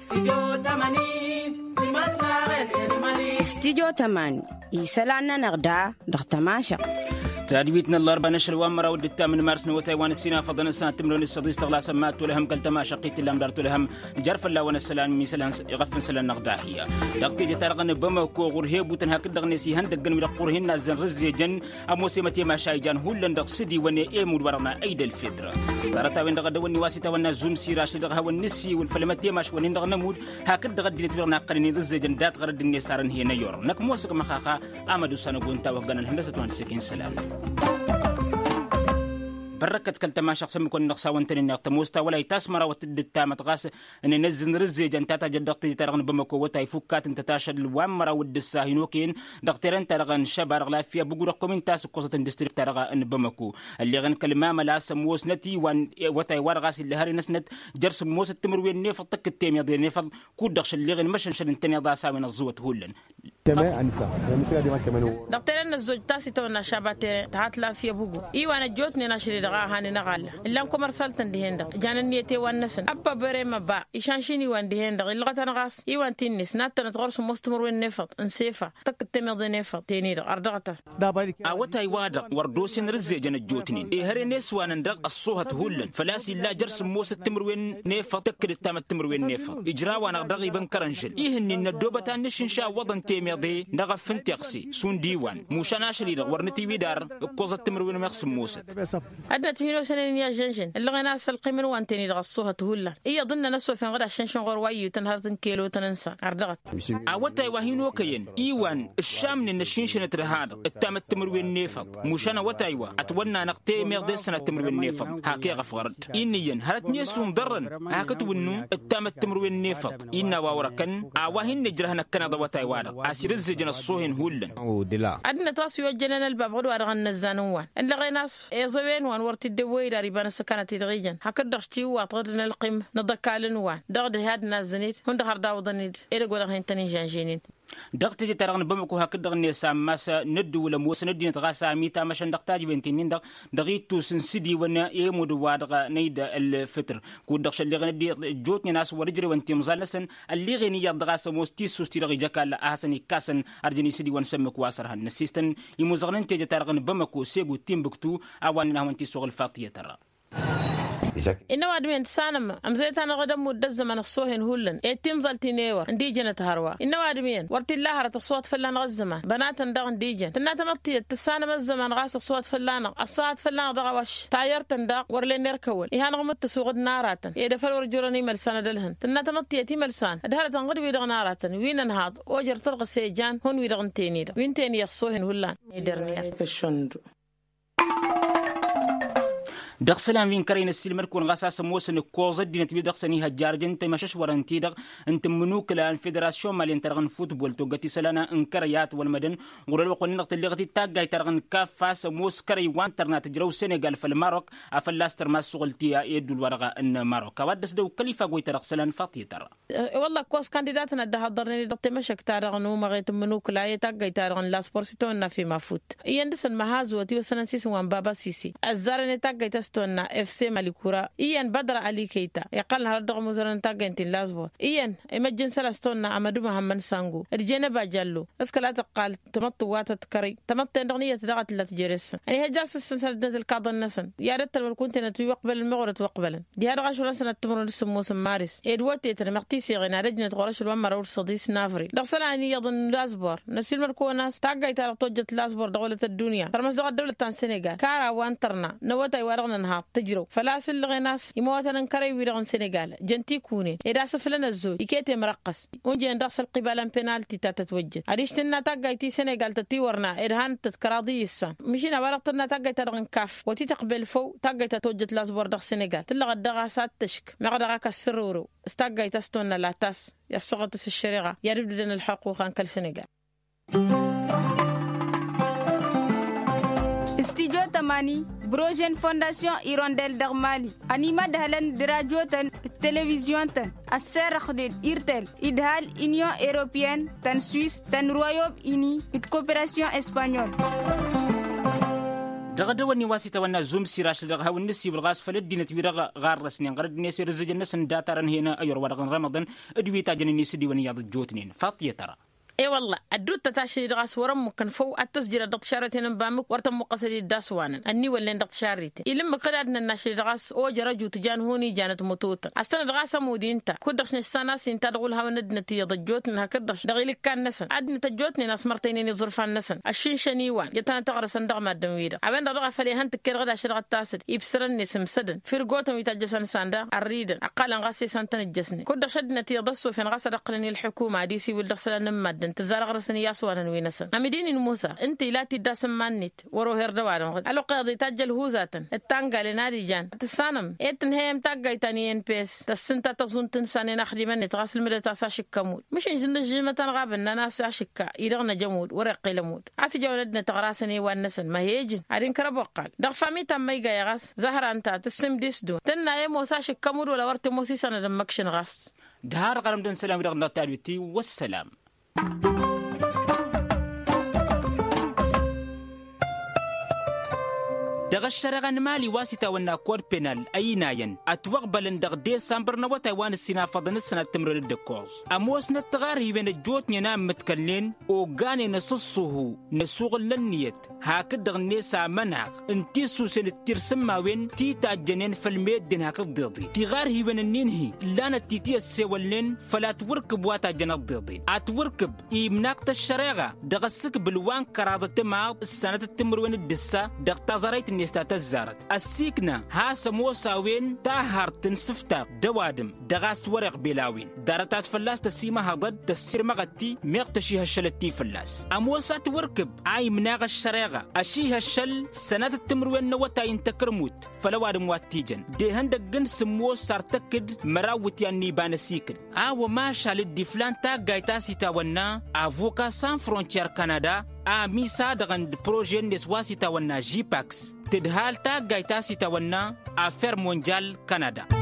استديو تماني يسلعنا نغدا دغتماشق تادويتنا الأربعة نشر وامرا ودتا من مارس وتايوان السينا فضلنا سنة تمرون الصديق استغلا سمات ولهم قلتما شقيت اللام دارت لهم جرف الله ونسلان ميسلان يغفن سلان نغداحية دقتي جتارغن بما كو غرهيب وتنهاك دغنسي هندقن من قرهن نازن رزي جن اموسمتي ما شايجان هولن دغ سدي وني ايمود ورنا ايد الفطر ترتا وين دغ دوني واسيتا ونا زوم سيراش دغ هو النسي والفلمتي ماش ونين دغ نمود هاك دغ ديت ورنا قرني رزي جن دات غرد النسارن هي نيور نك موسك مخاخا امدو سنغون تا وغن الهندسه وان سكين سلام بركة كلتما شخص مكون نقصا وانتني نقطموستا ولا يتاسمر وتدتا متغاس ان نزن رزي جنتاتا جدقتي ترغن بمكو وتا يفكات انت تاشد الوامرا ودسا هينوكين دقترن ترغن شبار لا فيها بقول كومين تاس قصه ديستريكت ترغن بمكو اللي غن كلمه ملا سموس نتي وان وتا يورغاس اللي هاري نسنت جرس موس التمروين نيف طك التيم يا نيف كودخش اللي غن مشن شن انتني ضاسا من الزوت هولن دقترن الزوج تاسي تونا شاباتي تحت لا فيها بقول ايوانا جوتني ناشري هاني نغالا إلا أنكم مرسلتن دهندا جانا نيتي وانسن أبا بريما با إشانشيني وان دهندا إلا غتنغاس إيوان تنس ناتنا تغرس مستمر وين نفط انسيفا تك التمض نفط تينير أردغتا أوتا يوادق وردوسين رزي جانا جوتنين إيهاري نسوانا ندق الصوهة هولن فلاسي لا جرس موس التمر وين نفط تكر التام التمر وين نفط إجراوانا غدغي بنكرنجل إيهني ندوبتا نشنشا وضن تيميضي نغفن تيقسي سون ديوان موشانا شريد ورنتي ويدار قوز التمر وين ميقسم موسد هينو سنين يا جنجن اللي غناس القيمن وانتني دغصوها تهلا هي ظن نسو في غدا شنشن غروي تنهرتن كيلو تننسى عردغت اوتا وهينو كين ايوان الشام من الشنشن ترهاد التام التمر والنفط مشان وتايوا اتونا نقتي ميغد سنه التمر والنفط هاكي غفرت انين هرتني سوم درن هاكتو انه التام التمر والنفط ان واوركن اواهن نجرهنا كندا وتايوا اسير الزجن الصوهن هولن ودلا ادنا تاسو يجنن الباب غدو ارغن الزانوان اللي غيناس يزوين وان ورتي دوي داري بان سكنت يدغيجن هكدغشتي واطردنا القيم نضكالن وان دغد هادنا زنيت هند هرداو ضنيد ايدا غودا هنتني جانجينين دقتي ترغن بمكو هكدغني ساماسا ندو ولا موس ندين تغاسا ميتا مشان دقتاجي بنتين دغيتو سنسدي ونا يمود وادغ نيدا الفطر كودخش اللي غندي جوتني ناس ورجري وانتي مزالسن اللي غني يدغاسا موستي سوستي رغي جكال احسن كاسن ارجني سدي ونسمك واسرهن نسيستن يمزغنن تيجي ترغن بمكو سيغو تيمبكتو اوان نهونتي سوغل فاطيه ترى إنه أدمين سانم أمزيت أنا غدا مدة زمن الصوهن هولن إتيم زلتي نيور ديجن تهروا إنه أدمين ورتي الله رت صوت فلان غزمة بنات ندغن ديجن تنات مطية تسانم الزمن غاس صوت فلان الصوت فلان دغوش تاير تندق ورلين نركول إهان غمت تسوق ناراتن إذا فلور جورني ملسان دلهن تنات مطية تي ملسان دهرة تنقد ويدغ ناراتن وين نهاد وجر ترغ سيجان هون ويدغن تيني وين تيني الصوهن هولن يدرني الشندو دخسلان وين كرين السلمر كون غاساس موسن كوزد دين تبي دخسني هجارجن تمشش ورنتي دغ انت منوك لان فيدراسيون مالين ترغن فوتبول توغتي سلانا انكريات والمدن غرل وقن نقط اللي غتي تاغاي ترغن كافاس موس كري وان ترنات جرو سنغال في الماروك افلاستر ما سغلتيا يد الورقه ان ماروك ودس دو كليفا غوي ترغسلان فاطي ترى والله كوس كانديداتنا ده حضرني دغ تمشك ترغن وما غيت منوك لا تاغاي ترغن لا سبورتون في مافوت يندسن مهازو تي وسنسيس وان بابا سيسي الزارني تاغاي تونا اف سي مالكورا ايان بدر علي كيتا يقال هردغ مزرن تاغنتي لازبو ايان ايمجن سلاستونا امدو محمد سانغو رجينا باجالو اسكلا تقال تمط واتت كري تمط دغنيه دغت لا تجرس يعني هجاس سنسدت القاض النسن يا ريت لو كنت نتوقبل المغرب وقبلا دي هذا غشو سنه تمر نسمو مارس ادوتي ترمقتي غنا رجنه غرش الومر والصديس نافري دغسلاني يظن لازبور نسيل مركوناس تاغاي تاع توجت لازبور دوله الدنيا ترمس دوله السنغال كارا وانترنا نوتا ورغنا تجرو فلاس الغناس يموتن كري ويرغن سنغال جنتي كوني اذا سفلنا الزول يكيتي مرقص ونجي ندخل قبالا بينالتي تتوجد اديشتنا تاغايتي سنغال تتيورنا ارهان تتكراضي السن مشينا ورقتنا تاغاي ترغن كاف وتي تقبل فو تاغاي تتوجد لاسبور دغ سنغال تلغى دغاسات تشك مغدغا كسرورو استاغاي تستونا لا تاس يا صغت الشريعه يا ربدنا الحقوق عن كل سنغال Studio Tamani, Brogen Fondation Hirondelle d'Armali, Anima Dahlan de Radio Tan, Télévision Tan, Asser Khdid Irtel, Idhal Union Européenne, Tan Suisse, Tan Royaume-Uni, et Coopération Espagnole. دغدوني واسطة ونا زوم سيراش لغها والنسي والغاز فلدينا تويرغ غار رسنين غرد نيسي رزج الناس داترن هنا أيور ورغن رمضان ادوي تاجن الناس دي ونياض الجوتنين فاطية ترى اي والله الدود تتاشي دغاس ورم كان فو التسجيل دق شارتين بامك ورتم مقصدي داسوانا اني ولا ندق شاريتي يلم قدادنا الناشي دغاس او جرجو تجان هوني جانت متوتا استنا دغاس مودي انت كدخش نساناس انت دغولها وندنتي ضجوتنا كدخ دغيلك كان نسن عدنا تجوتني ناس مرتين زرفان نسن الشنشنيوان يتنا تغر صندوق ما دمويدا ابن دغ فلي هنت كرغدا شرغ تاسد يبسرني سمسدن فرغوتم يتجسن ساندا الريد اقل غاسي سنتن الجسني كدخ شدنا تي ضسو فين غاس دقلني الحكومه ديسي ولدخسلن مد انت زارغ رسني ياسوانا وينسن امديني موسى انت لا تداسم مانيت ورو هردوان الو قاضي تاجل هو ذاتن التانغا لنادي جان تسانم اتن هيم تاغاي تاني ان بيس تسنتا تزون تنساني نخدمن تغسل مدتا ساشكمود مش نجي متن غابنا ناس اشكا يدغنا جمود ورقي لمود اسي جولدنا تغراسني وانسن ما هيجن ارين كربوقال دغ فامي تمي غاس زهر انت تسم ديسدو تنا يمو ساشكمود ولا ورت موسي سنه دمكشن غاس دهار قرم دن سلام دغنا تالوتي والسلام دغ الشرغان مالي واسطة ونا كور بينال أي ناين أتوقبل دغ ديسمبر نوا تايوان السنة فضن السنة تمرر الدكوز أموس نتغار هيفين الجوت نينام متكلين وغاني نصصه نسوغ لنيت هاكد دغ نيسا مناغ انتيسو سنة ترسم ماوين تيتا جنين فالميد دين هاكد ضيضي تغار هيفين النينهي لانا تيتي السيوالين فلا توركب واتا جنة ضيضي أتوركب إيمناقت الشرغة دغ السك بالوان كراضة ماغ السنة تمرون الدسة دغ تازاريت نيستا الزارت السيكنا هاسا موساوين تاهر تنسفتا دوادم دغاس ورق بلاوين دارتات فلاس تسيما هضد تسير مغتي ميغتشيها الشلتي فلاس اموسا توركب اي مناغ الشريغة اشيها الشل سنة التمروين نوتا ينتكرموت فلوادم واتيجن دي هندقن سمو سارتكد مراوتي النيبان سيكن ما شالد دي فلان تاقايتاسي تاونا افوكا سان فرونتير كندا ميسا دغن بروجين نسواسي تاونا جيباكس تدهال تاقايتاسي تاونا افير مونجال كندا